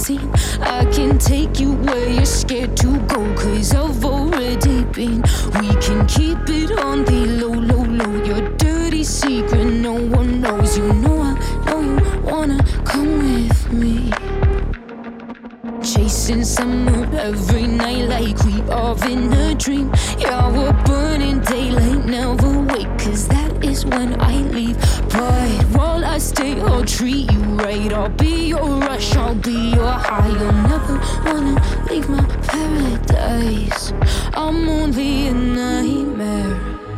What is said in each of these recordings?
unseen. I can take you where you're scared to go, 'cause I've already been. We can keep it on the low, low, low. Your dirty secret no one knows. You know I know you wanna come with me. Chasing summer every night like we are in a dream. Yeah, we're burning daylight, never wake, 'cause that is when I leave. But while I stay, I'll treat you right. I'll be your rush, I'll be your high. You'll never wanna leave my paradise. I'm only a nightmare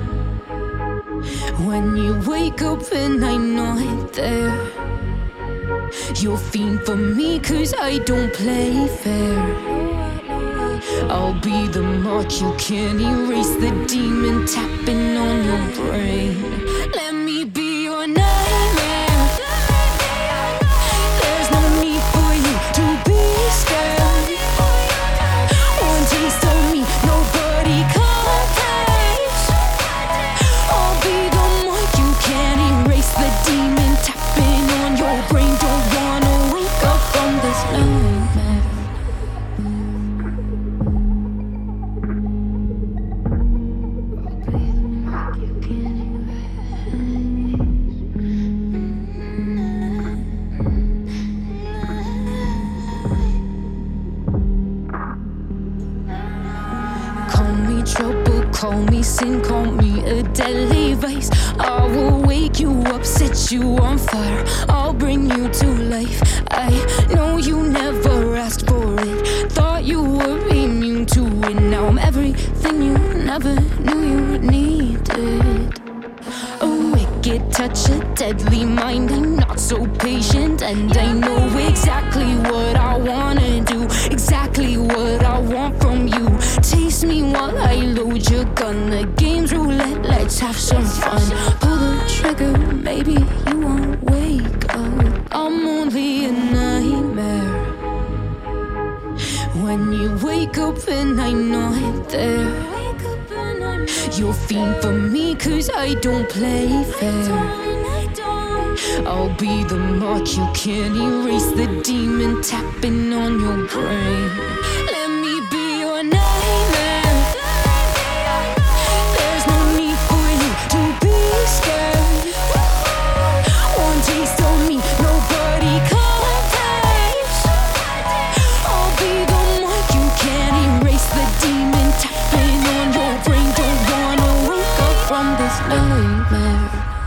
when you wake up and I'm not there. You'll fiend for me 'cause I don't play fair. I'll be the mark you can't erase, the demon tapping on your brain. Let me be your nightmare. There's no need for you to be scared. One taste of me, nobody compares. I'll be the mark you can't erase, the demon tapping on your brain. Don't wanna wake up from this nightmare. Call me trouble, call me sin, call me a deadly vice. I will wake you up, set you on fire. I'll bring you to life. I know you never asked for it, thought you were immune to it. Now I'm everything you never knew you needed. A wicked touch, a deadly mind. I'm not so patient, and I know exactly what I wanna do, exactly what I want from you. Taste me while I load your gun. The game's roulette, let's have some fun. Pull the trigger, maybe you won't wake up. I'm only a nightmare when you wake up and I'm not there. You'll fiend for me 'cause I don't play fair. I'll be the mark you can't erase, the demon tapping on your brain. Let me be your nightmare. There's no need for you to be scared. One taste of me, nobody compares. I'll be the mark you can't erase, the demon tapping on your brain. Don't wanna wake up from this nightmare.